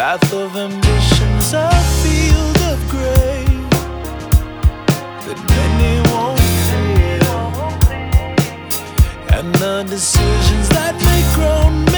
path of ambition's a field of gray that many won't clear, and the decisions